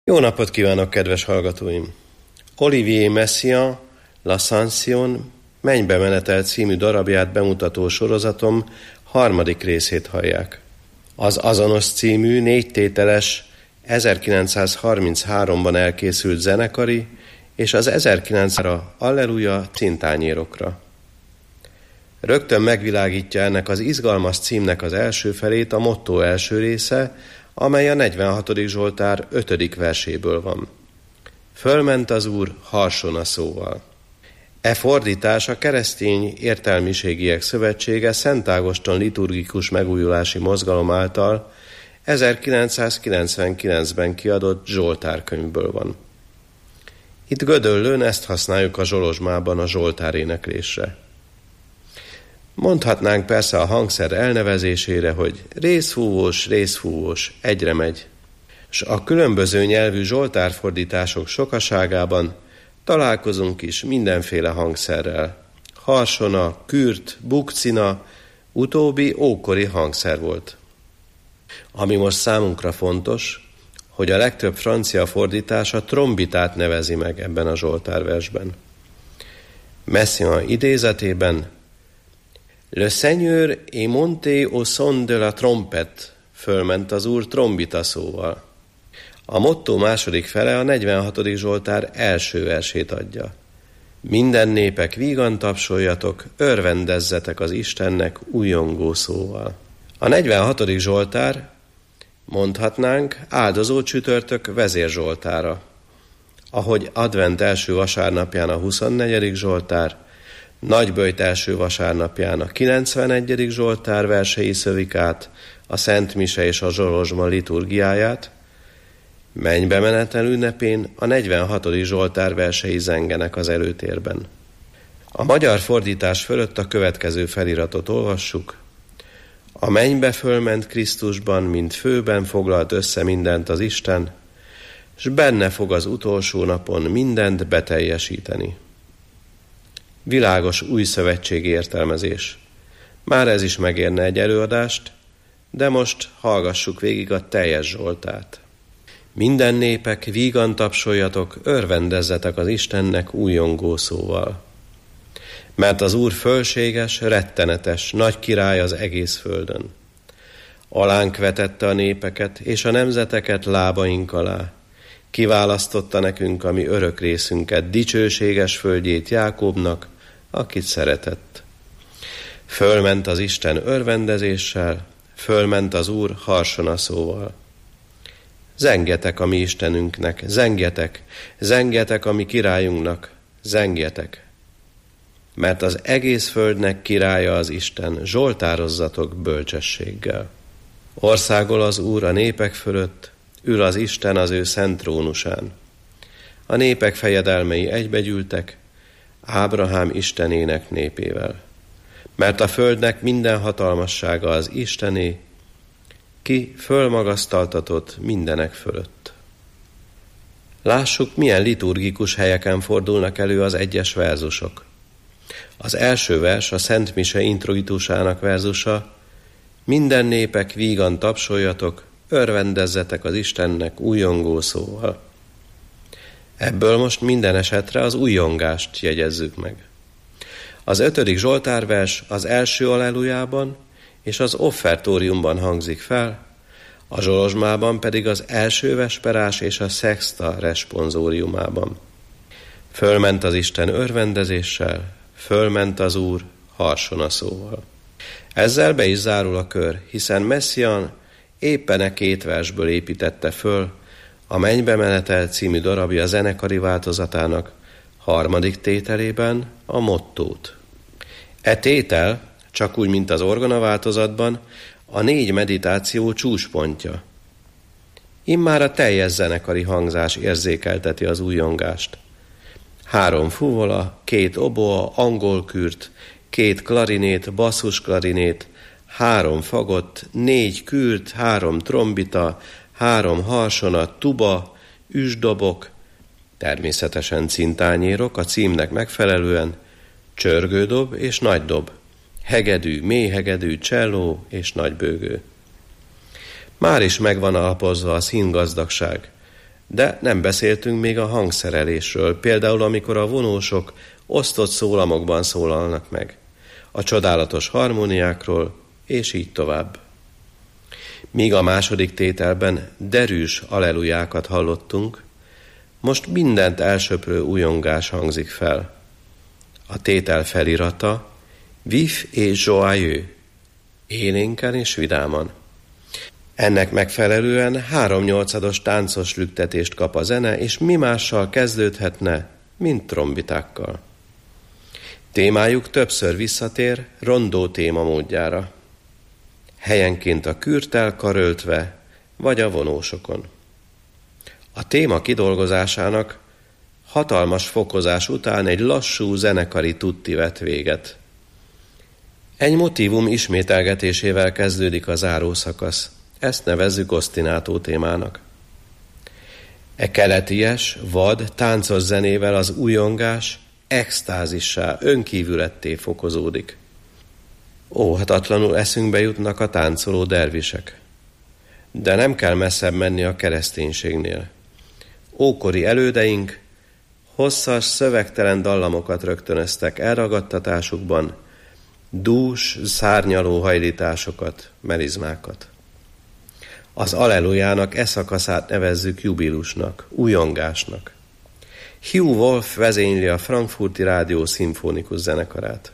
Jó napot kívánok, kedves hallgatóim! Olivier Messiaen L'Ascension Mennybe menetel című darabját bemutató sorozatom 3. részét hallják. Az azonos című 4 tételes 1933-ban elkészült zenekari és az 1900-ra Alleluja cintányérokra. Rögtön megvilágítja ennek az izgalmas címnek az első felét a motto első része, amely a 46. Zsoltár 5. verséből van. Fölment az Úr harsona szóval. E fordítás a Keresztény Értelmiségiek Szövetsége Szent Ágoston liturgikus megújulási mozgalom által 1999-ben kiadott Zsoltárkönyvből van. Itt Gödöllőn ezt használjuk a Zsolozsmában a Zsoltár éneklésre. Mondhatnánk persze a hangszer elnevezésére, hogy részfúvós, egyre megy. S a különböző nyelvű zsoltárfordítások sokaságában találkozunk is mindenféle hangszerrel. Harsona, kürt, bukcina, utóbbi ókori hangszer volt. Ami most számunkra fontos, hogy a legtöbb francia fordítás a trombitát nevezi meg ebben a zsoltárversben. Messiaen idézetében Le Seigneur est monté au son de la trompette, fölment az Úr trombita szóval. A motto második fele a 46. Zsoltár első versét adja. Minden népek vígan tapsoljatok, örvendezzetek az Istennek újongó szóval. A 46. Zsoltár, mondhatnánk, áldozó csütörtök vezérzsoltára. Ahogy advent első vasárnapján a 24. Zsoltár, Nagyböjt első vasárnapján a 91. Zsoltár versei szövik át a Szent Mise és a Zsolozsma liturgiáját, Mennybe menetel ünnepén a 46. Zsoltár versei zengenek az előtérben. A magyar fordítás fölött a következő feliratot olvassuk. A mennybe fölment Krisztusban, mint főben foglalt össze mindent az Isten, s benne fog az utolsó napon mindent beteljesíteni. Világos új szövetségi értelmezés. Már ez is megérne egy előadást, de most hallgassuk végig a teljes Zsoltárt. Minden népek, vígan tapsoljatok, örvendezzetek az Istennek újongó szóval. Mert az Úr fölséges, rettenetes, nagy király az egész földön. Alánk vetette a népeket és a nemzeteket lábaink alá. Kiválasztotta nekünk a mi örök részünket, dicsőséges földjét Jákóbnak, akit szeretett. Fölment az Isten örvendezéssel, fölment az Úr harsona szóval. Zengjetek a mi Istenünknek, zengjetek a mi királyunknak, zengjetek. Mert az egész földnek királya az Isten, zsoltározzatok bölcsességgel. Országol az Úr a népek fölött, ül az Isten az ő szent trónusán. A népek fejedelmei egybegyűltek, Ábrahám Istenének népével. Mert a földnek minden hatalmassága az Istené, ki fölmagasztaltatott mindenek fölött. Lássuk, milyen liturgikus helyeken fordulnak elő az egyes verzusok. Az első vers, a Szent Mise introitusának verzusa, minden népek vígan tapsoljatok, örvendezzetek az Istennek újongó szóval. Ebből most minden esetre az újongást jegyezzük meg. Az 5. Zsoltárvers az első allelujában és az offertóriumban hangzik fel, a Zsolozsmában pedig az első vesperás és a szexta responsóriumában. Fölment az Isten örvendezéssel, fölment az Úr harsona szóval. Ezzel be is zárul a kör, hiszen Messiaen éppen e 2 versből építette föl a Mennybe menetel című darabja zenekari változatának 3. tételében a mottót. E tétel, csak úgy, mint az orgona változatban, a 4 meditáció csúcspontja. Immár a teljes zenekari hangzás érzékelteti az újongást. 3 fuvola, 2 oboa, angolkürt, 2 klarinét, basszusklarinét, 3 fagott, 4 kürt, 3 trombita, 3 harsona, tuba, üsdobok, természetesen cintányérok a címnek megfelelően, csörgődob és nagydob, hegedű, mélyhegedű, cselló és nagybőgő. Már is megvan alapozva a színgazdagság. De nem beszéltünk még a hangszerelésről, például amikor a vonósok osztott szólamokban szólalnak meg, a csodálatos harmóniákról, és így tovább. Míg a második tételben derűs allelujákat hallottunk, most mindent elsöprő ujjongás hangzik fel. A tétel felirata vif et joyeux, élénken és vidáman. Ennek megfelelően 3/8 táncos lüktetést kap a zene, és mi mással kezdődhetne, mint trombitákkal. Témájuk többször visszatér rondó téma módjára. Helyenként a kürttel karöltve, vagy a vonósokon. A téma kidolgozásának hatalmas fokozás után egy lassú zenekari tutti vett véget. Egy motívum ismételgetésével kezdődik a zárószakasz. Ezt nevezzük ostinato témának. E keleties, vad, táncos zenével az ujjongás extázissá, önkívületté fokozódik. Óhatatlanul eszünkbe jutnak a táncoló dervisek. De nem kell messzebb menni a kereszténységnél. Ókori elődeink hosszas, szövegtelen dallamokat rögtönöztek elragadtatásukban, dús, szárnyaló hajlításokat, melizmákat. Az allelujának e szakaszát nevezzük jubilusnak, ujjongásnak. Hugh Wolf vezényli a Frankfurti Rádió szimfonikus zenekarát.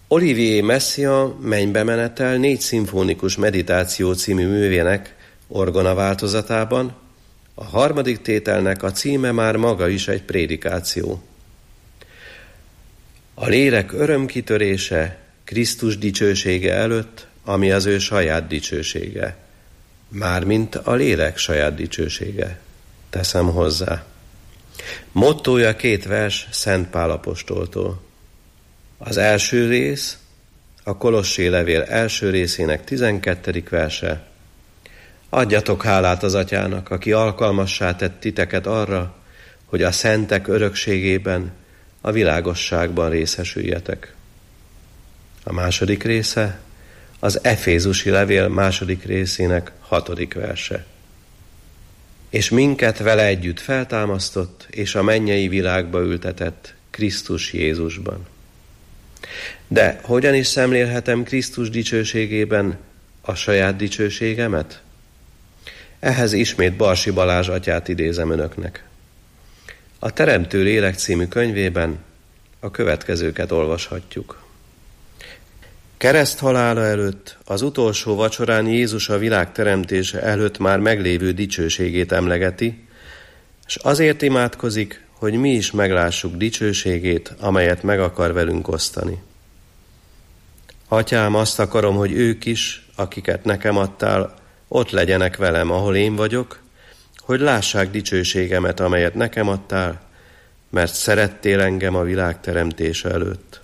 Olivier Messiaen Mennybe menetel 4 szimfonikus meditáció című művének orgona változatában, a 3. tételnek a címe már maga is egy prédikáció. A lélek örömkitörése Krisztus dicsősége előtt, ami az ő saját dicsősége. Mármint a lélek saját dicsősége. Teszem hozzá. Mottója 2 vers Szent Pál apostoltól. Az első rész, a Kolossé levél első részének 12. verse. Adjatok hálát az Atyának, aki alkalmassá tett titeket arra, hogy a szentek örökségében, a világosságban részesüljetek. A második része, az Efézusi levél második részének 6. verse. És minket vele együtt feltámasztott, és a mennyei világba ültetett Krisztus Jézusban. De hogyan is szemlélhetem Krisztus dicsőségében a saját dicsőségemet? Ehhez ismét Barsi Balázs atyát idézem önöknek. A Teremtő Lélek című könyvében a következőket olvashatjuk. Kereszthalála előtt, az utolsó vacsorán Jézus a világ teremtése előtt már meglévő dicsőségét emlegeti, és azért imádkozik, hogy mi is meglássuk dicsőségét, amelyet meg akar velünk osztani. Atyám, azt akarom, hogy ők is, akiket nekem adtál, ott legyenek velem, ahol én vagyok, hogy lássák dicsőségemet, amelyet nekem adtál, mert szerettél engem a világ teremtése előtt.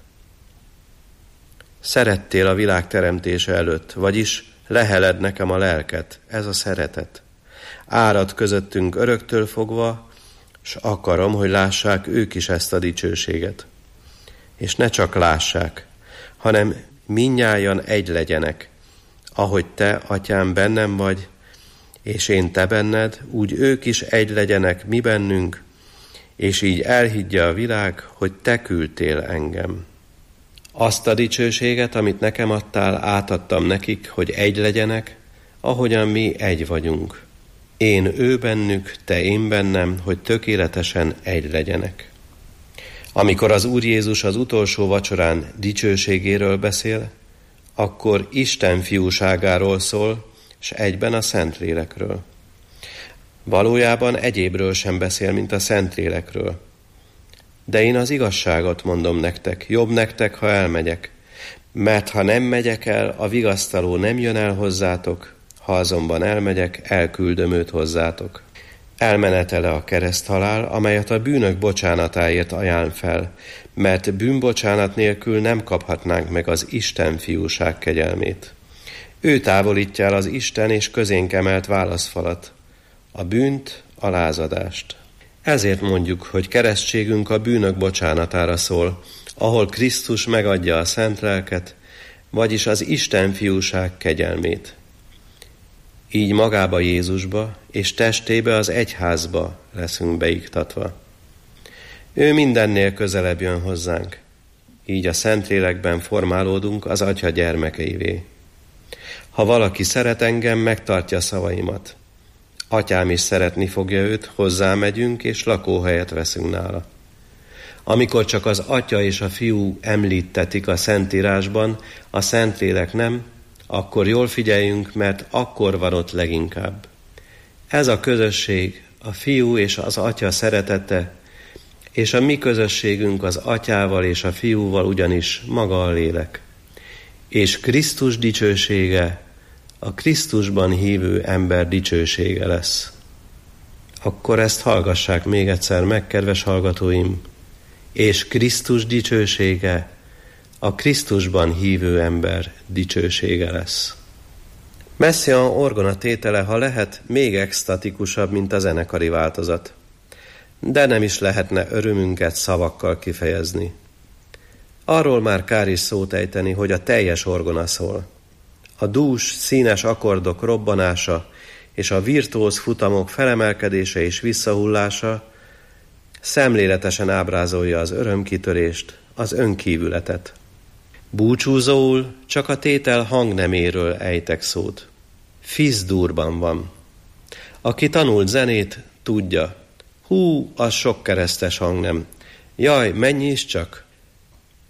Szerettél a világ teremtése előtt, vagyis leheled nekem a lelket, ez a szeretet. Árad közöttünk öröktől fogva, s akarom, hogy lássák ők is ezt a dicsőséget. És ne csak lássák, hanem mindnyájan egy legyenek, ahogy te, atyám, bennem vagy, és én te benned, úgy ők is egy legyenek mi bennünk, és így elhiggye a világ, hogy te küldtél engem. Azt a dicsőséget, amit nekem adtál, átadtam nekik, hogy egy legyenek, ahogyan mi egy vagyunk. Én ő bennük, te én bennem, hogy tökéletesen egy legyenek. Amikor az Úr Jézus az utolsó vacsorán dicsőségéről beszél, akkor Isten fiúságáról szól, s egyben a Szentlélekről. Valójában egyébről sem beszél, mint a Szentlélekről. De én az igazságot mondom nektek, jobb nektek, ha elmegyek, mert ha nem megyek el, a vigasztaló nem jön el hozzátok, ha azonban elmegyek, elküldöm őt hozzátok. Elmenetele a kereszthalál, amelyet a bűnök bocsánatáért ajánl fel, mert bűnbocsánat nélkül nem kaphatnánk meg az Isten fiúság kegyelmét. Ő távolítja el az Isten és közénk emelt válaszfalat, a bűnt, a lázadást. Ezért mondjuk, hogy keresztségünk a bűnök bocsánatára szól, ahol Krisztus megadja a szent lelket, vagyis az Isten fiúság kegyelmét. Így magába Jézusba és testébe az egyházba leszünk beiktatva. Ő mindennél közelebb jön hozzánk, így a Szentlélekben formálódunk az Atya gyermekeivé. Ha valaki szeret engem, megtartja szavaimat. Atyám is szeretni fogja őt, hozzámegyünk és lakóhelyet veszünk nála. Amikor csak az Atya és a Fiú említetik a Szentírásban, a Szentlélek nem, akkor jól figyeljünk, mert akkor van ott leginkább. Ez a közösség, a Fiú és az Atya szeretete, és a mi közösségünk az Atyával és a Fiúval ugyanis maga a Lélek. És Krisztus dicsősége a Krisztusban hívő ember dicsősége lesz. Akkor ezt hallgassák még egyszer meg, kedves hallgatóim, és Krisztus dicsősége a Krisztusban hívő ember dicsősége lesz. Messiaen orgona tétele, ha lehet, még extatikusabb, mint a zenekari változat. De nem is lehetne örömünket szavakkal kifejezni. Arról már kár is szót ejteni, hogy a teljes orgona szól. A dús, színes akkordok robbanása és a virtuóz futamok felemelkedése és visszahullása szemléletesen ábrázolja az örömkitörést, az önkívületet. Búcsúzóul csak a tétel hangneméről ejtek szót. Fis-durban van. Aki tanult zenét, tudja. Hú, az sok keresztes hangnem. Jaj, mennyi is csak.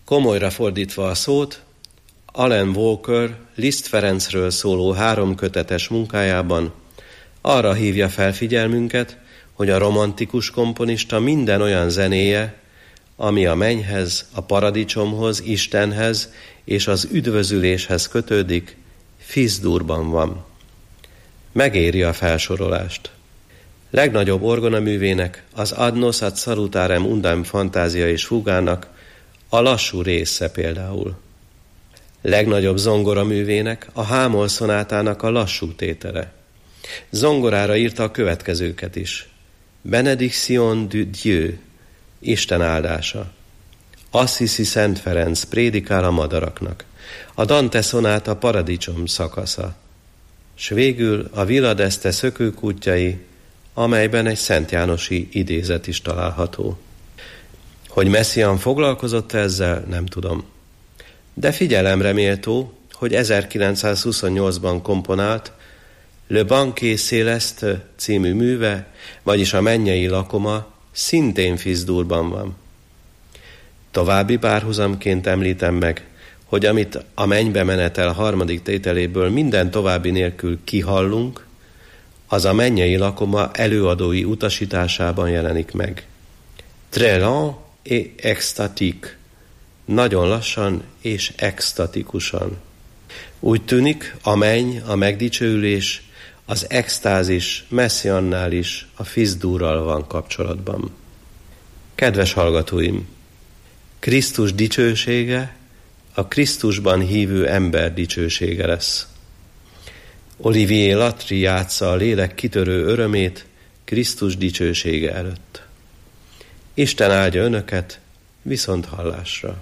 Komolyra fordítva a szót, Alan Walker Liszt Ferencről szóló 3 kötetes munkájában arra hívja fel figyelmünket, hogy a romantikus komponista minden olyan zenéje, ami a mennyhez, a paradicsomhoz, Istenhez és az üdvözüléshez kötődik, Fis-durban van. Megéri a felsorolást. Legnagyobb orgonaművének, az Ad nos ad salutarem undam fantázia és fugának a lassú része például. Legnagyobb zongoraművének, a Hámol szonátának a lassú tétele. Zongorára írta a következőket is. Benediction du Dieu, Isten áldása. Assisi Szent Ferenc prédikál a madaraknak. A Dante szonáta paradicsom szakasza. S végül a Villa d'Este szökőkútjai, amelyben egy Szent Jánosi idézet is található. Hogy Messiaen foglalkozott ezzel, nem tudom. De figyelemre méltó, hogy 1928-ban komponált Le Banquet Céleste című műve, vagyis a mennyei lakoma szintén Fis-durban van. További párhuzamként említem meg, hogy amit a mennybe menetel 3. tételéből minden további nélkül kihallunk, az a mennyei lakoma előadói utasításában jelenik meg. Très lent et extatique. Nagyon lassan és extatikusan. Úgy tűnik, a menny, a megdicsőülés, az extázis Messiaennál is a Fis-durral van kapcsolatban. Kedves hallgatóim! Krisztus dicsősége a Krisztusban hívő ember dicsősége lesz. Olivier Latry játsza a lélek kitörő örömét Krisztus dicsősége előtt. Isten áldja önöket, viszont hallásra!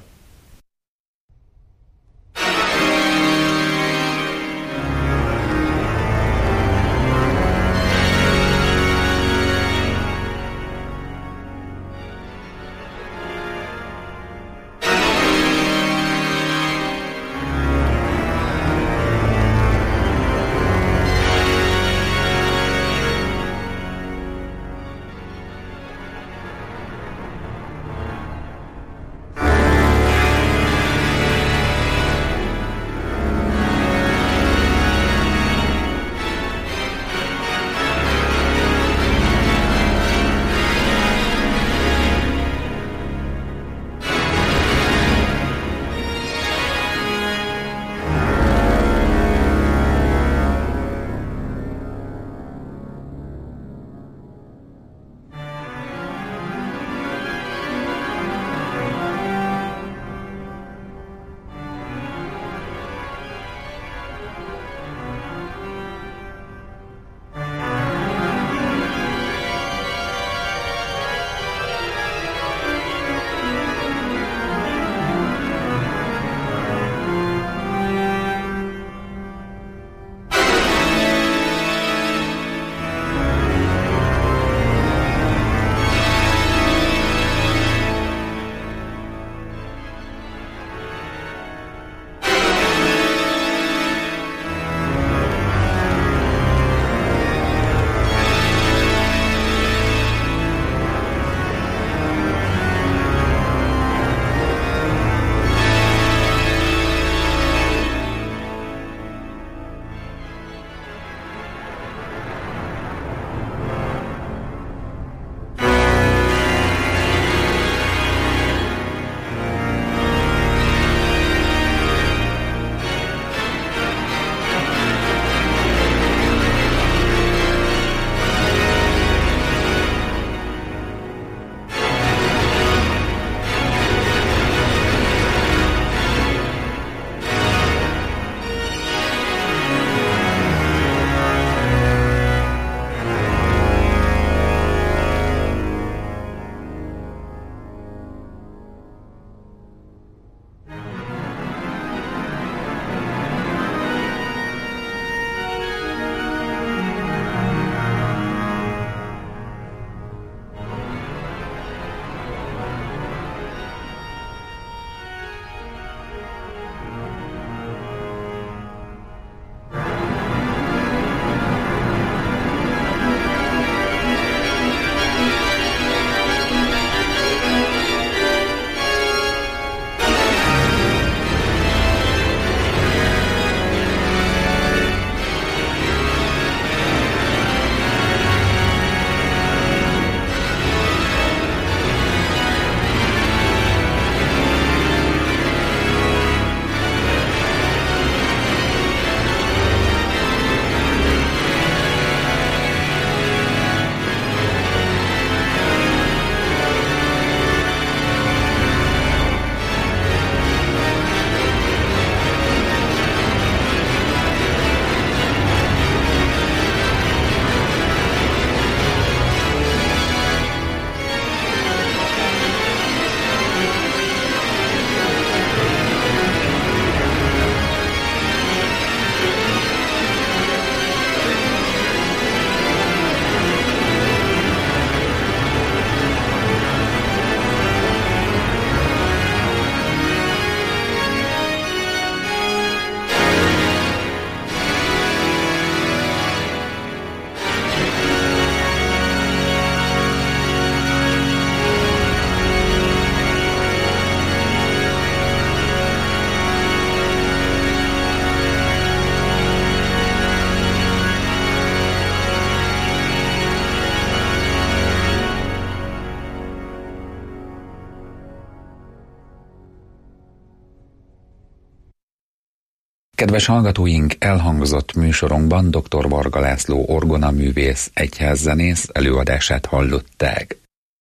Kedves hallgatóink, elhangzott műsorunkban dr. Varga László orgonaművész, egyházzenész előadását hallották.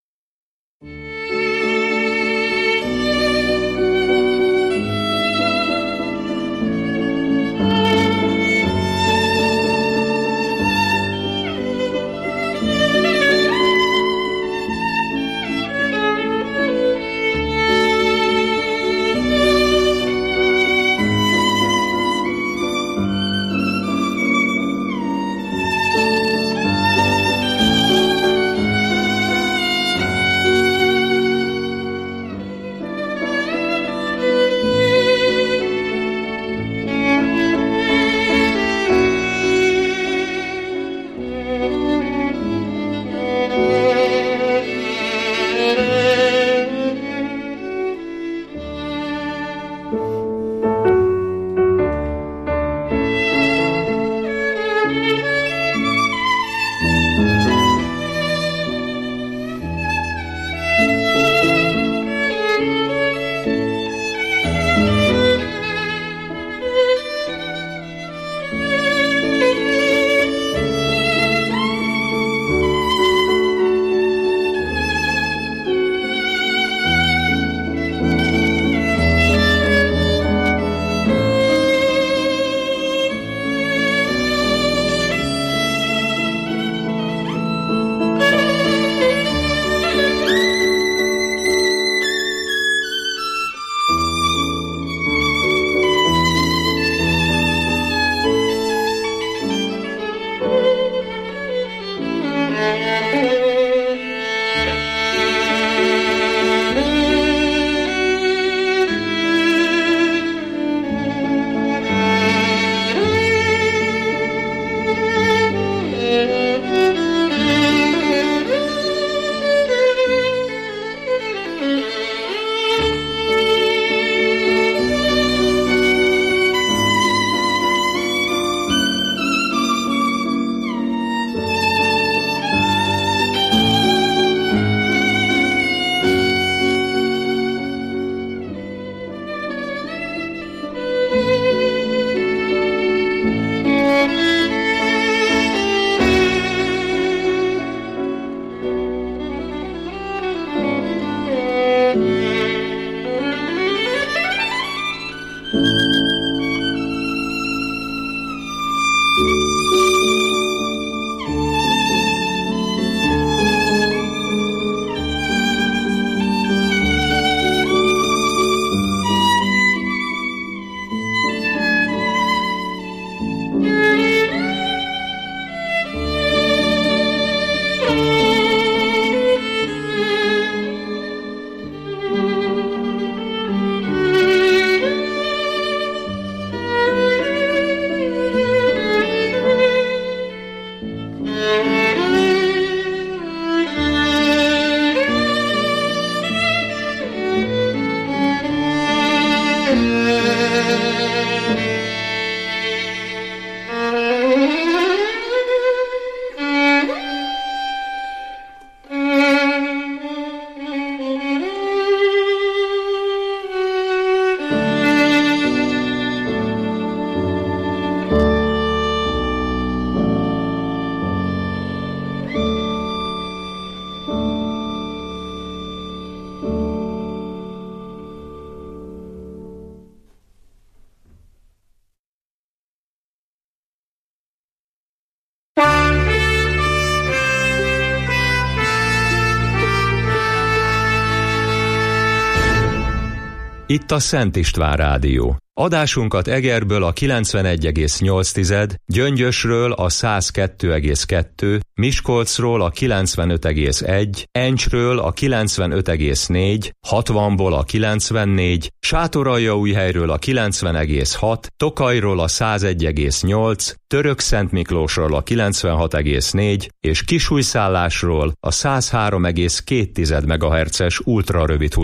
Itt a Szent István Rádió. Adásunkat Egerből a 91,8, Gyöngyösről a 102,2, Miskolcról a 95,1, Encsről a 95,4, 60-ból a 94, Sátoraljaújhelyről a 90,6, Tokajról a 101,8, Törökszentmiklósról a 96,4 és Kisújszállásról a 103,2 MHz-es ultrarövid